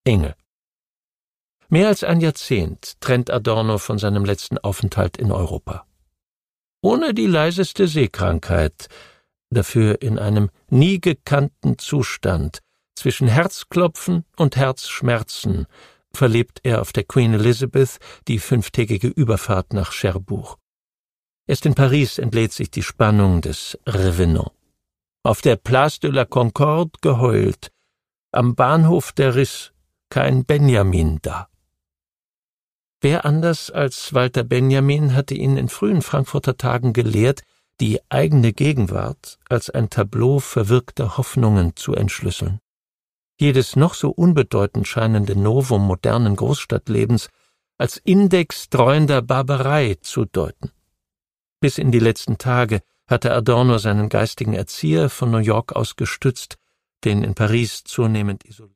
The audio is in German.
Inge. Mehr als ein Jahrzehnt trennt Adorno von seinem letzten Aufenthalt in Europa. Ohne die leiseste Seekrankheit, dafür in einem nie gekannten Zustand, zwischen Herzklopfen und Herzschmerzen, verlebt er auf der Queen Elizabeth die 5-tägige Überfahrt nach Cherbourg. Erst in Paris entlädt sich die Spannung des Revenant. Auf der Place de la Concorde geheult, am Bahnhof der Riss kein Benjamin da. Wer anders als Walter Benjamin hatte ihn in frühen Frankfurter Tagen gelehrt, die eigene Gegenwart als ein Tableau verwirkter Hoffnungen zu entschlüsseln. Jedes noch so unbedeutend scheinende Novum modernen Großstadtlebens als Index dreuender Barbarei zu deuten. Bis in die letzten Tage hatte Adorno seinen geistigen Erzieher von New York aus gestützt, den in Paris zunehmend isoliert.